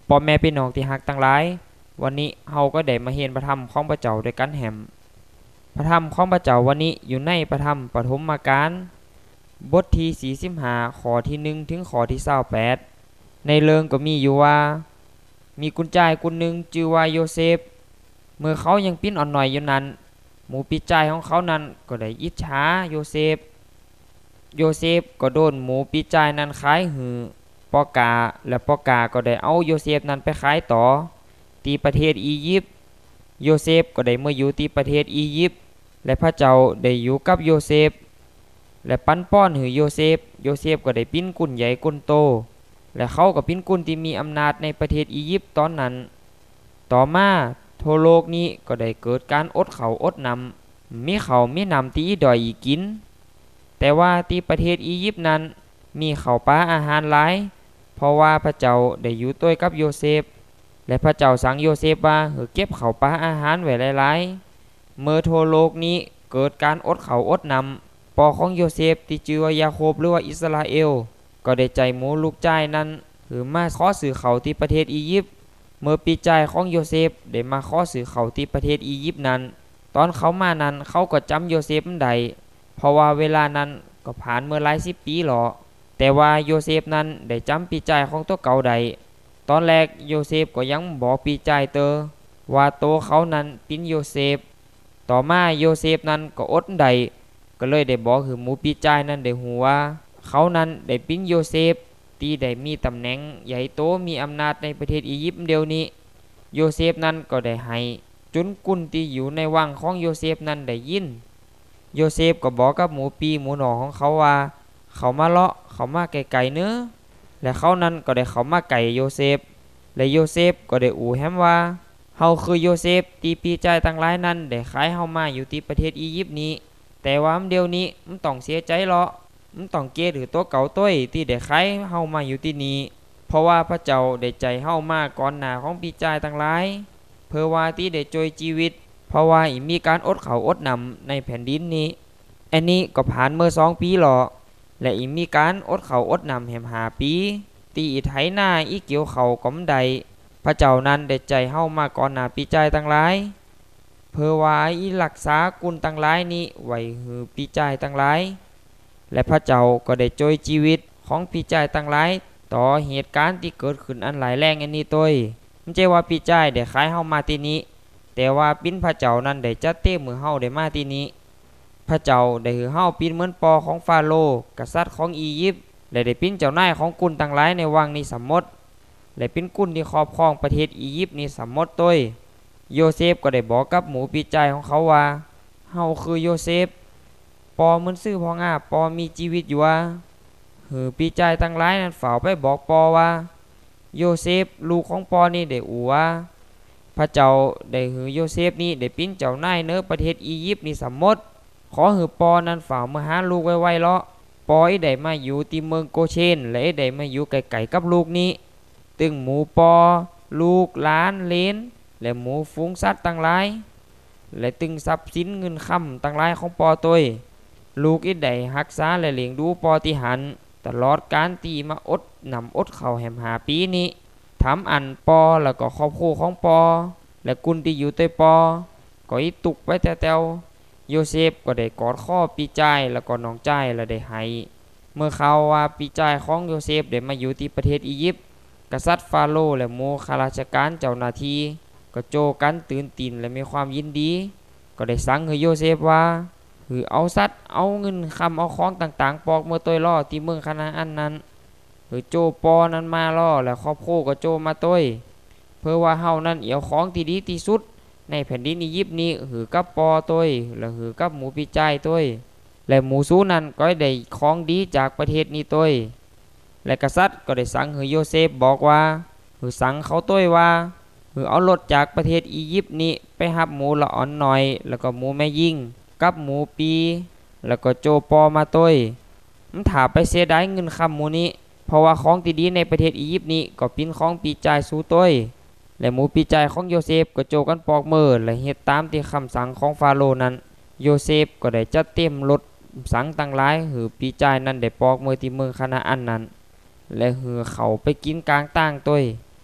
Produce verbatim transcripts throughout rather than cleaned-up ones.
พ่อแม่พี่น้องที่ฮักทั้งหลายวันนี้เฮาก็ได้มาเรียนพระธรรมของพระเจ้าด้วยกันแหมพระธรรมของพระเจ้าวันนี้อยู่ในพระธรรมปฐมกาลบทที่สี่สิบห้าข้อที่หนึ่งถึงข้อที่ยี่สิบแปดในเรื่องก็มีอยู่ว่ามีกุญจ่ายคนหนึ่งชื่อว่าโยเซฟเมื่อเขายังปิ้นอ่อนหน่อยอยู่นั้นหมูปีจ่ายของเขานั้นก็ได้อิจฉาโยเซฟโยเซฟก็โดนหมูปีจ่ายนั้นขายหือปอกาและปอกาก็ได้เอาโยเซฟนั้นไปขายต่อที่ประเทศอียิปต์โยเซฟก็ได้มาอยู่ที่ประเทศอียิปต์และพระเจ้าได้อยู่กับโยเซฟและปั้นป้อนหือโยเซฟโยเซฟก็ได้ปิ้นกุ่นใหญ่กุ่นโตและเขาก็ปิ้นกุ่นที่มีอำนาจในประเทศอียิปต์ตอนนั้นต่อมาทั่วโลกนี้ก็ได้เกิดการอดเขาอดนำมีเขามีนำที่ดอยอีกินแต่ว่าที่ประเทศอียิปต์นั้นมีเขาปลาอาหารหลายเพราะว่าพระเจ้าได้อยู่ด้วยกับโยเซฟและพระเจ้าสั่งโยเซฟว่าให้เก็บเขาปลาอาหารไว้หลายๆเมื่อทั่วโลกนี้เกิดการอดเขาอดนำปอของโยเซฟที่ชื่อว่ายาโคบหรือว่าอิสราเอลก็ได้ใจหมูลูกจ้ายนั้นหรือมาขอซื้อเขาที่ประเทศอียิปต์เมื่อปีจ่ายของโยเซฟได้มาขอซื้อเขาที่ประเทศอียิปต์นั้นตอนเขามานั้นเขาก็จำโยเซฟได้เพราะว่าเวลานั้นก็ผ่านเมื่อหลายสิบปีหรอแต่ว่าโยเซฟนั้นได้จำปีจ่ายของตัวเก่าได้ตอนแรกโยเซฟก็ยังบอกปีจ่ายเตอว่าโตเขานั้นเป็นโยเซฟต่อมาโยเซฟนั้นก็อดได้ก็เลยได้บอกคือหมูปีจ่ายนั้นได้หูว่าเขานั้นได้เป็นโยเซฟที่ได้มีตำแหน่งใหญ่โตมีอำนาจในประเทศอียิปต์เดียวนี้โยเซฟนั้นก็ได้ให้จุนกุนที่อยู่ในวังของโยเซฟนั้นได้ยินโยเซฟก็บอกกับหมูปีหมูหนอของเขาว่าเขามาเลาะเขามาไกลๆเนื้อและเขานั้นก็ได้เขามาไก่โยเซฟและโยเซฟก็ได้อู่แฮมว่าเฮาคือโยเซฟที่ปีจ่ายตั้งหลายนั้นได้ขายเฮามาอยู่ที่ประเทศอียิปต์นี้แต่ว่าเดี๋ยวนี้มันต้องเสียใจเลาะมันต้องเกลียดหรือตัวเก่าต้อยที่ได้ขายเฮามาอยู่ที่นี้เพราะว่าพระเจ้าได้ใจเฮามาก่อนหน้าของปีจ่ายตั้งหลายเพื่อว่าที่ได้จอยชีวิตเพราะว่าอีมีการอดเขาอดนำในแผ่นดินนี้อันนี้ก็ผ่านเมื่อสองปีหรอและอีมีการอดเขาอดนำแหมหาปีตีอีไถหน้าอีเกี่ยวเขาก้มใดพระเจ้านั้นได้ใจเฮามาก่อนหน้าปีจ่ายตั้งหลายเพื่อว่าอีรักษากุลตั้งหลายนี้ไว้หือปีจ่ายตั้งหลายและพระเจ้าก็ได้จอยชีวิตของปีจ่ายตั้งหลายต่อเหตุการณ์ที่เกิดขึ้นอันหลายแรงอันนี้ตัวไม่ใช่ว่าปีจ่ายได้ขายเฮามาที่นี้แต่ว่าปิ้นพระเจ้านั้นได้จัดเต้มือเฮาได้มาที่นี้พระเจ้าได้หือเฮาปิ้นเหมือนปอของฟาโรห์กษัตริย์ของอียิปต์และได้ปิ้นเจ้านายของกุลตั้งหลายในวังนี้สมมติและปิ้นกุลที่ครอบครองประเทศอียิปต์นี้สมมติตัวโยเซฟก็ได้บอกกับหมูปีจ่ายของเขาว่าเฮาคือโยเซฟปอมันซื้อพองาปอมีชีวิตอยู่ว่าหือปีจ่ายตั้งหลายนั้นฝ่าไปบอกปอว่าโยเซฟลูกของปอนี่ได้อู่ว่าพระเจ้าได้หือโยเซฟนี่ได้ปิ้นเจ้านายเนื้อประเทศอียิปต์นี่สมมติขอหือปอนั้นฝ่ามาหาลูกไว้ๆเลาะปอได้มาอยู่ที่เมืองโกเชนและได้มาอยู่ไกลๆกับลูกนี้ตึงหมูปอลูกหลานเลนและหมูฝูงสัตว์ต่างหลายและตึงทรัพย์สินเงินคำต่างหลายของปอตัวลูกอีได้รักษาและเลี้ยงดูปอที่หันตลอดการตีมาอดนำอดเข่าแหมหาปีนี้ถามอันปอแล้วก็ครอบครัวของปอและกุนที่อยู่ใต้ปอก็อีตุกไปแต่เตวโยเซฟก็ได้กอดข้อปีจ่ายแล้วก็น้องจ่ายและได้ให้เมื่อเขาว่าปีจ่ายของโยเซฟได้มาอยู่ที่ประเทศอียิปต์กษัตริย์ฟาโรห์และหมู่ข้าราชการเจ้าหน้าที่ก็โจกันตื่นตีนและมีความยินดีก็ได้สั่งให้โยเซฟว่าคือเอาสัตว์เอาเงินคำเอาของต่างๆปอกเมื่อตัวล่อที่เมืองคานาอันนั้นหรือโจปอนั้นมาล่อและครอบครัวก็โจมาตัวเพื่อว่าเฮานั้นเอี่ยวของที่ดีที่สุดในแผ่นดินอียิปต์นี้หือกับปอตัวและหือกับหมูปีจ่ายตัวและหมูซูนั้นก็ได้ของดีจากประเทศนี้ตัวและกษัตริย์ก็ได้สั่งให้โยเซฟบอกว่าหือสั่งเขาตัวว่าหือเอารถจากประเทศอียิปต์นี้ไปหับหมูละอ่อนหน่อยแล้วก็หมูแม่ยิ่งกับหมูปีแล้วก็โจปอมาตัวมันถาไปเสียดายเงินคำหมูนี้เพราะว่าของที่ดีในประเทศอียิปต์นี้ก็เป็นของปีจ่ายสู้ตัวและหมูปีจ่ายของโยเซฟก็โจกันปอกมือและเฮ็ดตามที่คำสั่งของฟาโรห์นั้นโยเซฟก็ได้จัดเต็มรถสังตั้งหลายหือปีจ่ายนั้นได้ปอกมือที่เมืองคานาอันนั้นและหือเขาไปกินกลางตั้งตัว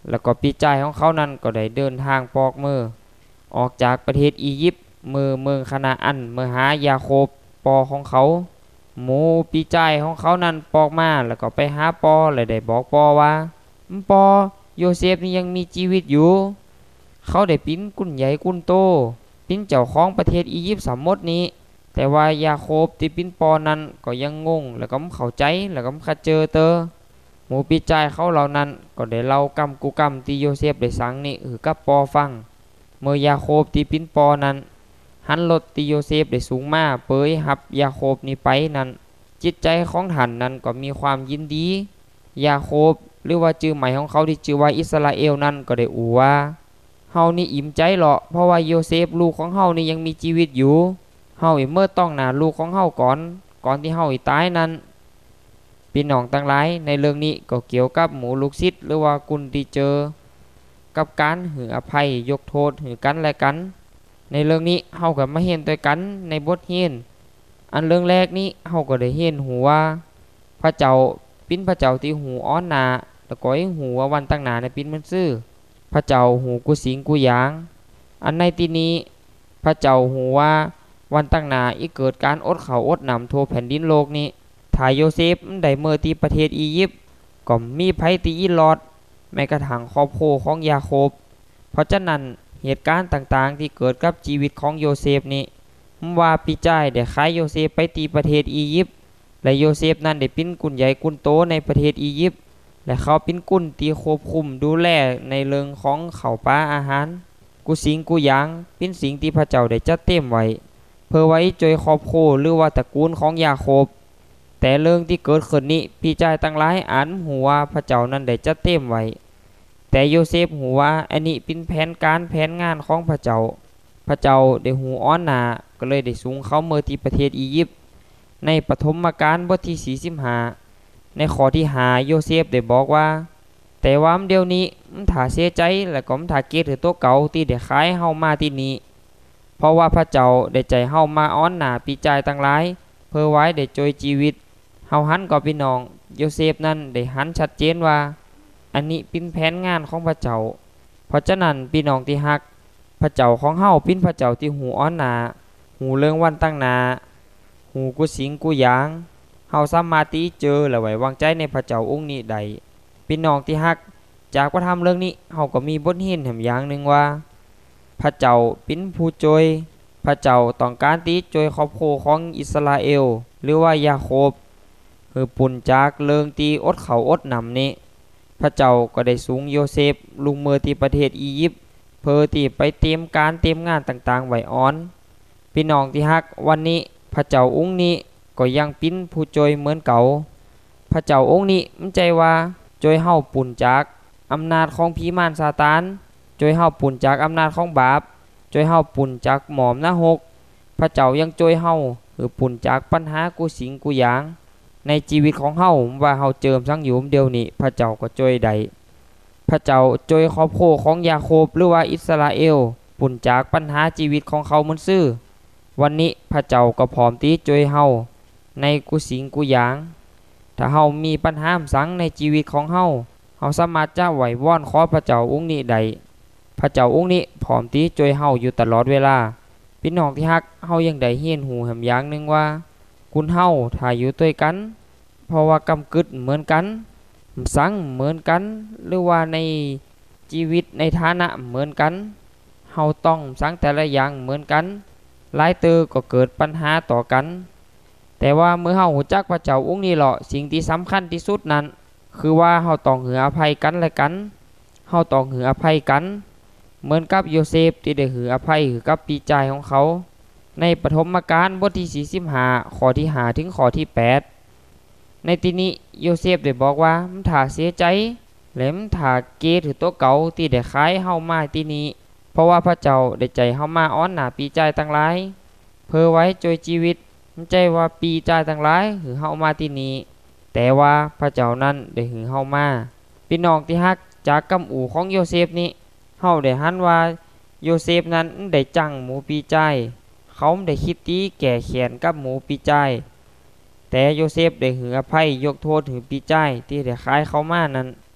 แล้วก็ปีจ่ายของเขานั้นก็ได้เดินทางปอกมือออกจากประเทศอียิปต์มือเมืองคานาอันเมื่อหายาโคบปอของเขาหมูปีจ่ายของเขานั้นปอกมาแล้วก็ไปหาปอและได้บอกปอว่าปอโยเซฟนี่ยังมีชีวิตอยู่เขาได้ปิ้นกุ่นใหญ่กุ่นโตปิ้นเจ้าของประเทศอียิปต์สามมดนี้แต่ว่ายาโคบที่ปิ้นปอนั้นก็ยังงงแล้วก็เข้าใจแล้วก็คัดเจอเตอหมูปีจ่ายเขาเหล่านั้นก็ได้เล่ากำกุกำที่โยเซฟได้สั่งนี่คือกับปอฟังเมื่อยาโคบที่ปิ้นปอนั้นหันรถที่โยเซฟได้สูงมาเปยหับยาโคบนี่ไปนั้นจิตใจของท่านนั้นก็มีความยินดียาโคบหรือว่าชื่อใหม่ของเขาที่ชื่อว่าอิสราเอลนั้นก็ได้อู่ว่าเฮานี่อิ่มใจเหรอเพราะว่าโยเซฟลูกของเฮานี่ยังมีชีวิตอยู่เฮาเมื่อต้องหนาลูกของเฮาก่อนก่อนที่เฮาตายนั้นพี่น้องทั้งหลายในเรื่องนี้ก็เกี่ยวกับหมู่ลูกศิษย์หรือว่ากุนที่เจอกับการหืออภัยยกโทษหือกันและกันในเรื่องนี้เฮาก็มาเห็นด้วยกันในบทเรียนอันเรื่องแรกนี้เฮาก็ได้เห็นหูว่าพระเจ้าปิ้นพระเจ้าที่หูอ้อนนาแล้วก็ให้หูว่าวันตั้งหนาในปิ้นมันซื่อพระเจ้าหูกูสิงกูหยางอันในที่นี้พระเจ้าหูว่าวันตั้งหนาอีกเกิดการอดเขาอดหนำทั่วแผ่นดินโลกนี้ถ่ายโยเซฟได้เมื่อที่ประเทศอียิปต์ก็มีภัยตีอีลอดแม้กระทั่งครอบครัวของยาโคบเพราะฉะนั้นเหตุการณ์ต่างๆที่เกิดกับชีวิตของโยเซฟนี้ว่าปีจ่ายได้ขายโยเซฟไปตีประเทศอียิปต์และโยเซฟนั้นได้ปิ้นกุ่นใหญ่กุ่นโตในประเทศอียิปต์และเขาปิ้นกุ่นตีควบคุมดูแลในเรื่องของข้าวปลาอาหารกุสิงกุหยางปิ้นสิ่งที่พระเจ้าได้จัดเต็มไว้เพื่อไว้จอยครอบครัวหรือว่าตระกูลของยาโคบแต่เรื่องที่เกิดขึ้นนี้พี่จ่ายตั้งหลายอ่านหูว่าพระเจ้านั้นได้จัดเต็มไว้แต่โยเซฟหูว่าอันนี้เป็นแผนการแผนงานของพระเจ้าพระเจ้าได้หูอ้อนหนาก็เลยได้สูงเข้าเมื่อที่ประเทศอียิปต์ในปฐมกาลบทที่สี่สิบห้าในข้อที่หาโยเซฟได้บอกว่าแต่ว่าเดี๋ยวนี้มันถ่าเสียใจและก็มันถ่าเกลียดถือตัวเก่าที่ได้ขายเฮามาที่นี้เพราะว่าพระเจ้าได้ใจเฮามาอ้อนหนาปีจ่ายตั้งหลายเพื่อไว้ได้จอยชีวิตเฮาหันกับพี่น้องโยเซฟนั้นได้หันชัดเจนว่าอันนี้เป็นแผนงานของพระเจ้าเพราะฉะนั้นพี่น้องที่ฮักพระเจ้าของเฮาเป็นพระเจ้าที่หูอ้อนหนาหูเรื่องวันตั้งหนาหูกุสิงกุหยางเฮาสามารถที่เจอและไว้วางใจในพระเจ้าองค์นี้ได้พี่น้องที่ฮักจากพระธรรมเรื่องนี้เฮาก็มีบทเรียนแห่งอย่างหนึ่งว่าพระเจ้าเป็นผู้จอยพระเจ้าต้องการที่จอยครอบครัวของอิสราเอลหรือว่ายาโคบคือปุ่นจากเรื่องที่อดเขาอดหนำนี้พระเจ้าก็ได้สูงโยเซฟลุงเมือที่ประเทศอียิปต์เพื่อที่ไปเตรียมการเตรียมงานต่างๆไว้อ่อนพี่น้องที่ฮักวันนี้พระเจ้าองค์นี้ก็ยังปิ้นผู้จอยเหมือนเก่าพระเจ้าองค์นี้มั่นใจว่าจอยเฮาปุ่นจากอำนาจของผีมารซาตานจอยเฮาปุ่นจากอำนาจของบาปจอยเฮาปุ่นจากหมอมนรกพระเจ้ายังจอยเฮาหรือปุ่นจากปัญหากูสิงกูหยางในชีวิตของเฮาว่าเฮาเจิมสังอยู่เดียวนี้พระเจ้าก็จอยใดพระเจ้าจอยครอบครัวของยาโคบหรือว่าอิสราเอลปุ่นจากปัญหาชีวิตของเขาเหมือนซื่อวันนี้พระเจ้าก็พร้อมที่จอยเฮาในกูสิงกูหยางถ้าเฮามีปัญหาสังในชีวิตของเฮาเฮาสามารถจะไหวว่อนขอพระเจ้าองค์นี้ใดพระเจ้าองค์นี้พร้อมที่จอยเฮาอยู่ตลอดเวลาพี่น้องที่ฮักเฮายังได้เฮียนหูแหมอย่างนึงว่าคุณเฮาถ้าอยู่ด้วยกันเพราะว่ากำกึดเหมือนกันสังเหมือนกันหรือว่าในชีวิตในฐานะเหมือนกันเฮาต้องสังแต่ละอย่างเหมือนกันหลายเตอก็เกิดปัญหาต่อกันแต่ว่าเมื่อเฮารู้จักพระเจ้าองค์นี้เหรอสิ่งที่สำคัญที่สุดนั้นคือว่าเฮาต้องหืออภัยกันและกันเฮาต้องหืออภัยกันเหมือนกับโยเซฟที่ได้หืออภัยหือกับปีจ่ายของเขาในปฐมกาลบทที่สี่สิบห้าข้อที่ห้าถึงข้อที่แปดในที่นี้โยเซฟได้บอกว่ามันถ่าเสียใจและมันถ่าเกลียดถือตัวเก่าที่ได้ขายเฮามาที่นี้เพราะว่าพระเจ้าได้ใจเฮามาอ้อนหน้าปีจ่ายตั้งหลายเพื่อไว้จอยชีวิตมันใจว่าปีจ่ายตั้งหลายหือเฮามาที่นี้แต่ว่าพระเจ้านั้นได้หือเฮามาพี่น้องที่ฮักจากกำอู่ของโยเซฟนี้เฮาได้หันว่าโยเซฟนั้นได้จังหมูปีจ่ายเขาได้คิดตีแก่แขนกับหมูปีจ่ายแต่โยเซฟได้หืออภัยยกโทษถึงปีจ่ายที่ได้ขายเขามานั้น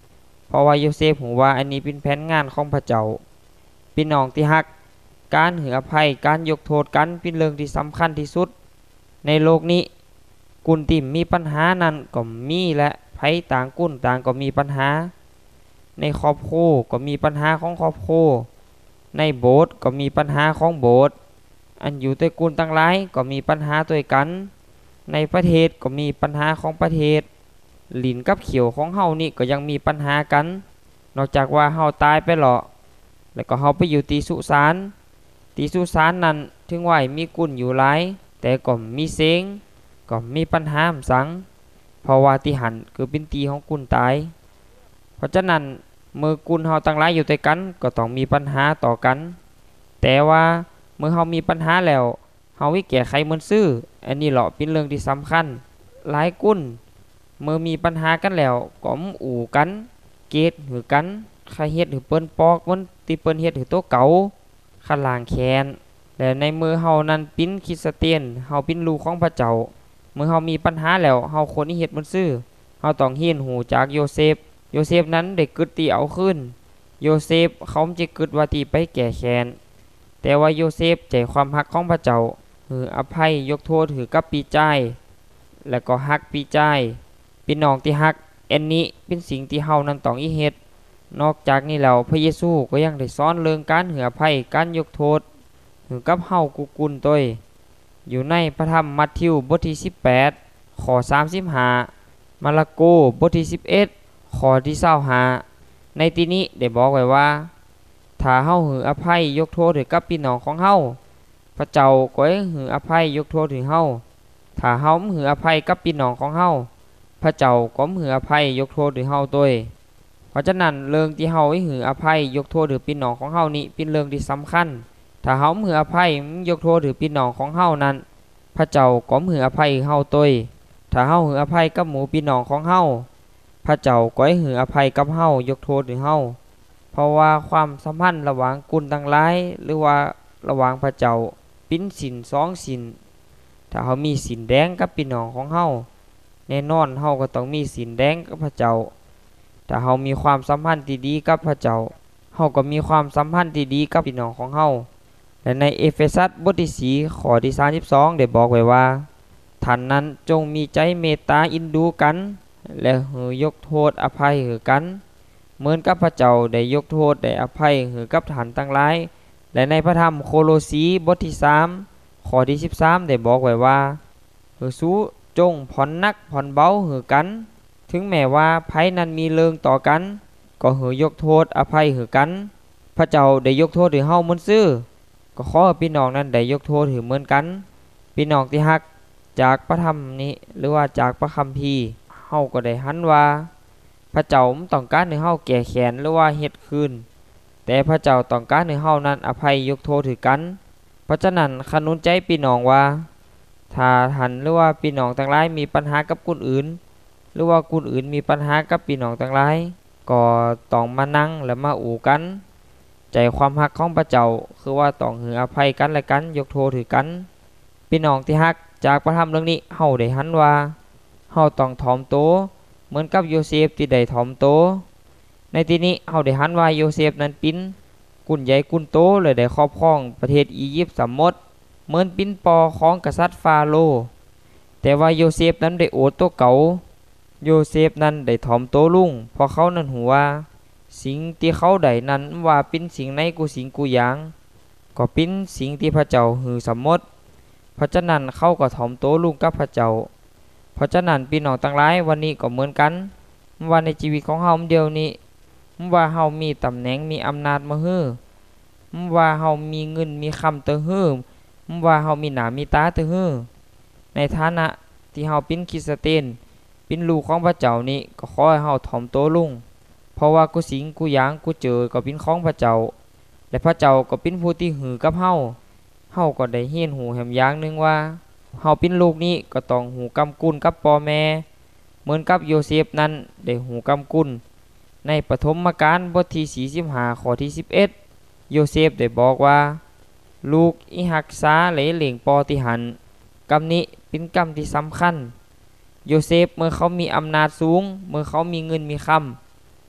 เพราะว่าโยเซฟหูว่าอันนี้เป็นแผนงานของพระเจ้าพี่น้องที่ฮักการให้อภัยการยกโทษกันเป็นเรื่องที่สำคัญที่สุดในโลกนี้กุนติมมีปัญหานั้นก็มีและไผต่างกุนต่างก็มีปัญหาในครอบครัวก็มีปัญหาของครอบครัวในโบสถ์ก็มีปัญหาของโบสถ์อันอยู่ด้วยกุนต่างหลายก็มีปัญหาด้วยกันในประเทศก็มีปัญหาของประเทศหลินกับเขียวของเฮานี่ก็ยังมีปัญหากันนอกจากว่าเฮาตายไปหรอแล้วก็เฮาไปอยู่ตีสุสานตีสุสานนั้นถึงว่ามีกุนอยู่หลายแต่ก็มีเซ็งก็มีปัญหาสังเพราะว่าที่หันคือเป็นตีของกุนตายเพราะฉะนั้นเมื่อกุนเฮาตั้งหลายอยู่ด้วยกันก็ต้องมีปัญหาต่อกันแต่ว่าเมื่อเฮามีปัญหาแล้วเฮาวิแก้ไขมันซื่ออันนี้แหละเป็นเรื่องที่สำคัญหลายกุนเมื่อมีปัญหากันแล้วก็มอู่กันเกตหือกันใครเฮ็ดหือเปิ้นปอกมันติเปิ้นเฮ็ดหือโตเก่าคันล้างแค้นและในมือเฮานั้นปิ้นคริสเตียนเฮาปิ้นลูกของพระเจ้าเมื่อเฮามีปัญหาแล้วเฮาคนที่เฮ็ดมันซื่อเฮาต้องเรียนรู้จากโยเซฟโยเซฟนั้นได้กึดตีเอาคืนโยเซฟเขาจะกึดว่าตีไปแก้แค้นแต่ว่าโยเซฟใจความฮักของพระเจ้าหืออภัยยกโทษถือกับปีจ้ายและก็ฮักปีจ้ายพี่น้องที่ฮักอันนี้เป็นสิ่งที่เฮานั้นต้องอีเฮ็ดนอกจากนี้แล้วพระเยซูก็ยังได้สอนเรื่องการหืออภัยการยกโทษถือกับเฮากุกุนต้วยอยู่ในพระธรรมมัทธิวบทที่สิบแปดข้อสามสิบห้ามาระโกบทที่สิบเอ็ดข้อที่ยี่สิบห้าในที่นี้ได้บอกไว้ว่าถ้าเฮาหืออภัยยกโทษให้กับพี่น้องของเฮาพระเจ้าก็ให้หืออภัยยกโทษให้เฮาถ้าเฮาหืออภัยกับพี่น้องของเฮาพระเจ้าก็หืออภัยยกโทษให้เฮาด้วยเพราะฉะนั้นเรื่องที่เฮาให้หืออภัยยกโทษให้พี่น้องของเฮานี่เป็นเรื่องที่สำคัญถ้าเฮาหืออภัยยกโทษให้พี่น้องของเฮานั้นพระเจ้าก็หืออภัยเฮาด้วยถ้าเฮาหืออภัยกับหมู่พี่น้องของเฮาพระเจ้าก็ให้หืออภัยกับเฮายกโทษให้เฮาเพราะว่าความสัมพันธ์ระหว่างกุนต่างหลายหรือว่าระหว่างพระเจ้าเป็นศีลสองศีลถ้าเฮามีศีลแดงกับพี่น้องของเฮาแน่นอนเฮาก็ต้องมีศีลแดงกับพระเจ้าถ้าเฮามีความสัมพันธ์ที่ดีกับพระเจ้าเฮาก็มีความสัมพันธ์ที่ดีกับพี่น้องของเฮาและในเอเฟซัสบทที่สี่ข้อที่สามสิบสองได้บอกไว้ว่าท่านนั้นจงมีใจเมตตาอินดูกันและหือยกโทษอภัยหือกันเหมือนกับพระเจ้าได้ยกโทษได้อภัยหือกับท่านทั้งหลายและในพระธรรมโคโลสีบทที่สามข้อที่สิบสามได้บอกไว้ว่าหือสู้จงผ่อนนักผ่อนเบาหือกันถึงแม้ว่าภัยนั้นมีเรื่องต่อกันก็หือยกโทษอภัยหือกันพระเจ้าได้ยกโทษให้เฮามันซื่อก็ขอให้พี่น้องนั้นได้ยกโทษให้เหมือนกันพี่น้องที่ฮักจากพระธรรมนี้หรือว่าจากพระคัมภีร์เฮาก็ได้หันว่าพระเจ้าต้องการให้เฮาแก้แค้นหรือว่าเฮ็ดคืนแต่พระเจ้าต้องการให้เฮานั้นอภัยยกโทษให้กันเพราะฉะนั้นขนุนใจพี่น้องว่าถ้าท่านหรือว่าพี่น้องทั้งหลายมีปัญหากับคนอื่นหรือว่าคนอื่นมีปัญหากับพี่น้องทั้งหลายก็ต้องมานั่งและมาอู่กันใจความฮักของพระเจ้าคือว่าต้องให้อภัยกันและกันยกโทษให้กันพี่น้องที่ฮักจากพระธรรมเรื่องนี้เฮาได้หันว่าเฮาต้องถ่อมตนเหมือนกับโยเซฟที่ได้ถ่อมตนในที่นี้เฮาได้หันว่าโยเซฟนั้นปิ้นกุนใหญ่กุนโตเลยได้ครอบครองประเทศอียิปต์สมมติเหมือนปิ้นปอของกษัตริย์ฟาโรห์แต่ว่าโยเซฟนั้นได้โอดตัวเก่าโยเซฟนั้นได้ถ่อมตนลุงเพราะเขานั้นหูว่าสิ่งที่เขาได้นั้นว่าเป็นสิ่งในกูสิ่งกูอย่างก็เป็นสิ่งที่พระเจ้าหือสมมติเพราะฉะนั้นเขาก็ถ่อมตนลุงกับพระเจ้าเพราะฉะนั้นพี่น้องทั้งหลายวันนี้ก็เหมือนกันว่าในชีวิตของเฮาเดียวนี้ว่าเฮามีตำแหน่งมีอำนาจมาฮื้อว่าเฮามีเงินมีคำเตอฮื้อว่าเฮามีหน้ามีตาเตอฮื้อในฐานะที่เฮาเป็นคริสเตียนเป็นลูกของพระเจ้านี้ก็ขอให้เฮาถ่อมตนลงเพราะว่ากูสิงกูหยางกูเจอก็เป็นของพระเจ้าและพระเจ้าก็เป็นผู้ที่หือกับเฮาเฮาก็ได้เรียนรู้แห่งอย่างนึงว่าเฮาเป็นลูกนี้ก็ต้องหูกำกุลกับพ่อแม่เหมือนกับโยเซฟนั้นได้หูกำกุลในปฐมกาลบทที่สี่สิบห้าข้อที่สิบเอ็ดโยเซฟได้บอกว่าลูกอิหักษาเหลเหล่งปอติหันกรรมนี้เป็นกรรมที่สำคัญโยเซฟเมื่อเขามีอำนาจสูงเมื่อเขามีเงินมีคำ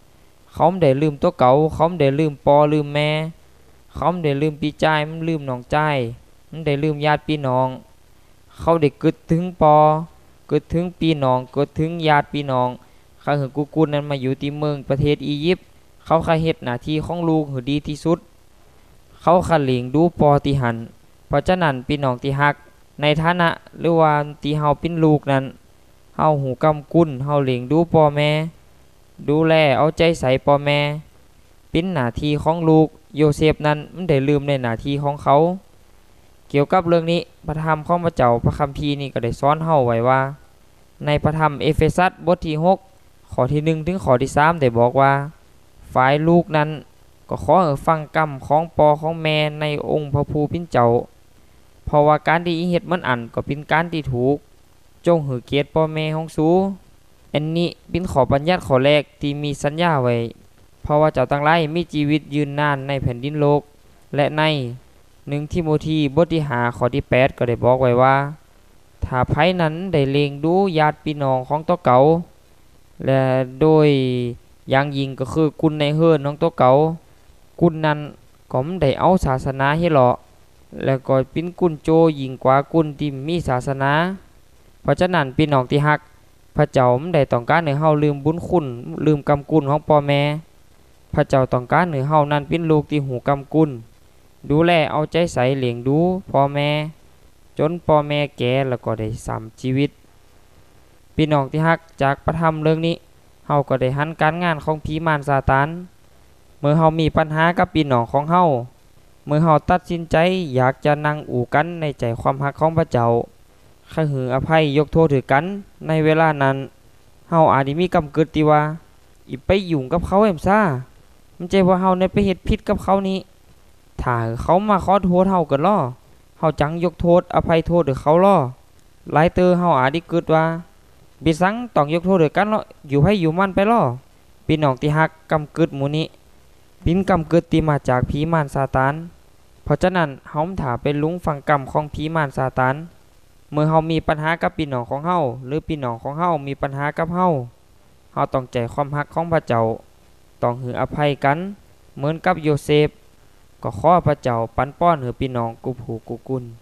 เขาไม่ได้ลืมตัวเก่าเขาไม่ได้ลืมปอลืมแม่เขาไม่ได้ลืมพี่จ้ายมันลืมน้องจ้ายมันได้ลืมญาติพี่น้องเขาได้กึดถึงปอกึดถึงพี่น้องกึดถึงญาติพี่น้องข้าเหือกูกูนั้นมาอยู่ที่เมืองประเทศอียิปต์เขาข้าเฮ็ดหน้าที่ของลูกหือดีที่สุดเขาข้าเลี้ยงดูปอที่หันเพราะฉะนั้นพี่น้องที่ฮักในฐานะหรือว่าที่เฮาเป็นลูกนั้นเฮาหูกำกุญเฮาเลี้ยงดูพ่อแม่ดูแลเอาใจใส่พ่อแม่เป็นหน้าที่ของลูกโยเซฟนั้นมันได้ลืมในหน้าที่ของเขาเกี่ยวกับเรื่องนี้พระธรรมของพระเจ้าพระคัมภีร์นี่ก็ได้สอนเฮาไว้ว่าในพระธรรมเอเฟซัสบทที่หกข้อที่หนึ่งถึงข้อที่สามได้บอกว่าฝ่ายลูกนั้นก็ขอให้ฟังกรรมของปอของแม่ในองค์พระผู้เป็นเจ้าเพราะว่าการที่เฮ็ดมันอันก็เป็นการที่ถูกจงหือเกียรติพ่อแม่ของสูอันนี้เป็นข้อบัญญัติข้อแรกที่มีสัญญาไว้เพราะว่าเจ้าทั้งหลายมีชีวิตยืนนานในแผ่นดินโลกและในหนึ่งทิโมธีบทที่ห้าข้อที่แปดก็ได้บอกไว้ว่าถ้าไผนั้นได้เล็งดูญาติพี่น้องของตัวเก่าและโดยอย่างยิ่งก็คือกุญในเฮือนของตัวเก่ากุญนั้นก็ไม่ได้เอาศาสนาให้หรอกแล้วก็เป็นกุญโจยิ่งกว่ากุญที่มีศาสนาเพราะฉะนั้นพี่น้องที่ฮักพระเจ้าไม่ได้ต้องการให้เฮาลืมบุญคุณลืมกรรมกุญของพ่อแม่พระเจ้าต้องการให้เฮานั้นเป็นลูกที่หูกรรมกุญดูแลเอาใจใส่เลี้ยงดูพ่อแม่จนพ่อแม่แก่แล้วก็ได้สามชีวิตพี่น้องที่ฮักจากพระธรรมเรื่องนี้เฮาก็ได้หันการงานของผีมารซาตานเมื่อเฮามีปัญหากับพี่น้องของเฮาเมื่อเฮาตัดสินใจอยากจะนั่งอู่กันในใจความฮักของพระเจ้าข้าหืออภัยยกโทษถือกันในเวลานั้นเฮาอาจมีกำกึดที่ว่าอีไปยุ่งกับเขาแอมซ่ามันใจว่าเฮาเนี่ยไปเฮ็ดผิดกับเขานี่ถ้าเขามาขอโทษเฮาก็ล้อเฮาจังยกโทษอภัยโทษให้เขาล้อหลายเตอเฮาอาจสิกึดว่าบิสังต้องยกโทษด้วยกันล้ออยู่ให้อยู่มันไปล้อพี่น้องที่ฮักกำกึดหมู่นี้เป็นกำกึดที่มาจากผีมารซาตานเพราะฉะนั้นเฮาถ้าไปลุงฟังกรรมของผีมารซาตานเมื่อเฮามีปัญหากับพี่น้องของเฮาหรือพี่น้องของเฮามีปัญหากับเฮาเฮาต้องใจความฮักของพระเจ้าต้องให้อภัยกันเหมือนกับโยเซฟก็ขอพระเจ้าปันป้อนให้พี่น้องกูผูกูกุล